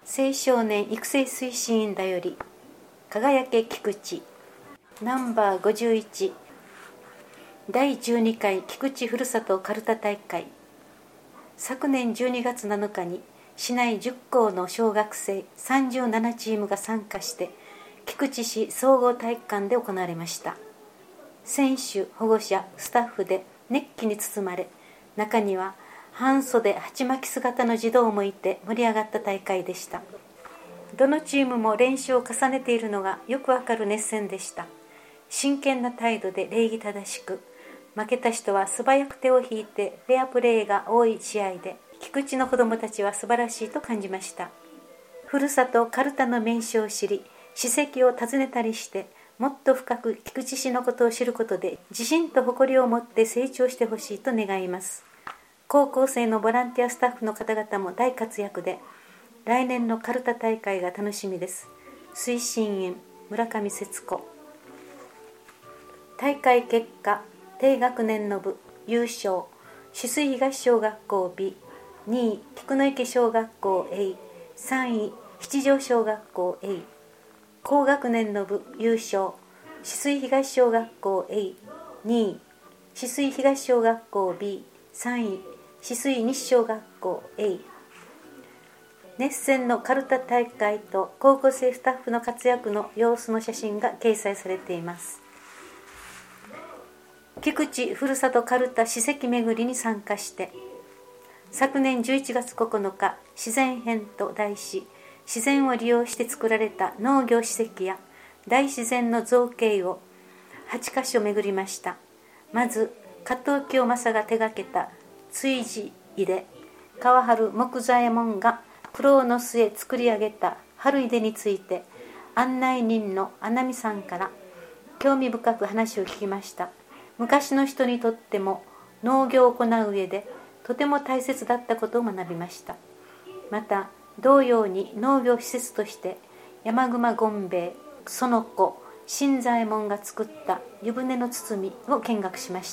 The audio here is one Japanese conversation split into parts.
青少年育成推進員だより輝け菊池ナンバー51第12回菊池ふるさとかるた大会。昨年12月7日に市内10校の小学生37チームが参加して菊池市総合体育館で行われました。選手、保護者、スタッフで熱気に包まれ、中には半袖鉢巻き姿の児童もいて盛り上がった大会でした。どのチームも練習を重ねているのがよくわかる熱戦でした。真剣な態度で礼儀正しく、負けた人は素早く手を引いてフェアプレーが多い試合で、菊池の子どもたちは素晴らしいと感じました。ふるさとかるたの名称を知り、史跡を訪ねたりして、もっと深く菊池市のことを知ることで自信と誇りを持って成長してほしいと願います。高校生のボランティアスタッフの方々も大活躍で、来年のかるた大会が楽しみです。推進員村上節子。大会結果、低学年の部優勝、酒水東小学校 B、 2位菊の池小学校 A、 3位七条小学校 A。 高学年の部優勝、酒水東小学校 A、 2位酒水東小学校 B、 3位酒水西小学校 A。 熱戦のかるた大会と高校生スタッフの活躍の様子の写真が掲載されています。菊池ふるさとかるた史跡巡りに参加して、昨年11月9日自然編と題し、自然を利用して作られた農業史跡や大自然の造形を8カ所巡りました。まず加藤清正が手がけた築地入れ川春木左衛門が苦労の末作り上げた春出について、案内人の穴見さんから興味深く話を聞きました。昔の人にとっても農業を行う上でとても大切だったことを学びました。また同様に農業施設として山熊権兵衛その子新左衛門が作った湯船の包みを見学しました。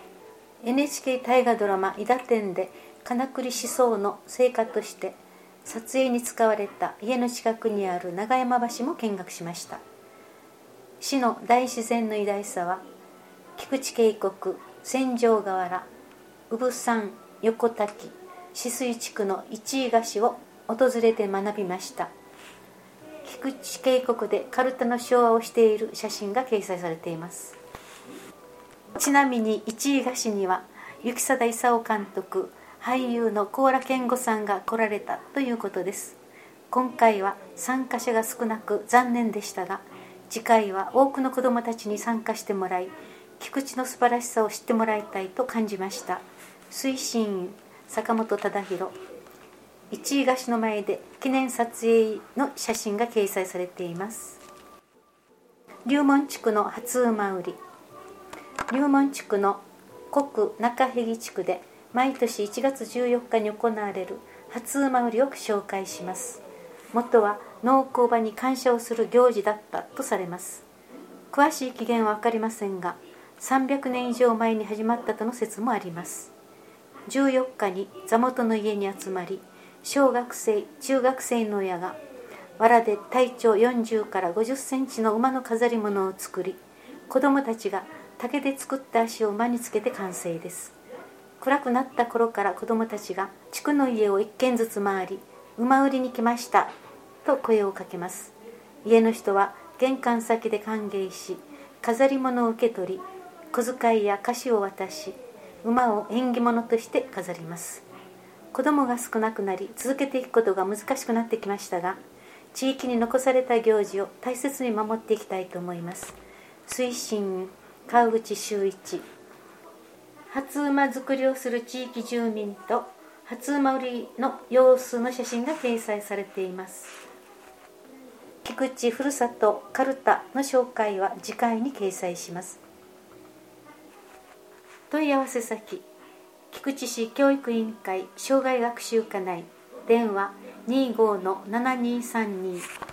NHK 大河ドラマ「伊田天」で金栗思想の成果として撮影に使われた家の近くにある長山橋も見学しました。市の大自然の偉大さは菊池渓谷、千条河原、宇部山、横滝、止水地区の一位菓子を訪れて学びました。菊池渓谷でかるたの昭和をしている写真が掲載されています。ちなみに一位菓子には雪貞勲監督、俳優の高良健吾さんが来られたということです。今回は参加者が少なく残念でしたが、次回は多くの子どもたちに参加してもらい、菊池の素晴らしさを知ってもらいたいと感じました。推進員坂本忠弘。一位菓子の前で記念撮影の写真が掲載されています。龍門地区の初馬売り。龍門地区の古区中辺地区で毎年1月14日に行われる初馬売りを紹介します。元は農耕場に感謝をする行事だったとされます。詳しい起源は分かりませんが、300年以上前に始まったとの説もあります。14日に座元の家に集まり、小学生、中学生の親が藁で体長40から50センチの馬の飾り物を作り、子どもたちが竹で作った足を馬につけて完成です。暗くなった頃から子どもたちが地区の家を一軒ずつ回り、馬売りに来ましたと声をかけます。家の人は玄関先で歓迎し、飾り物を受け取り、小遣いや菓子を渡し、馬を縁起物として飾ります。子供が少なくなり続けていくことが難しくなってきましたが、地域に残された行事を大切に守っていきたいと思います。推進川口修一。初馬作りをする地域住民と初馬売りの様子の写真が掲載されています。菊池ふるさとかるたの紹介は次回に掲載します。問い合わせ先、菊池市教育委員会障害学習課内、電話 25-7232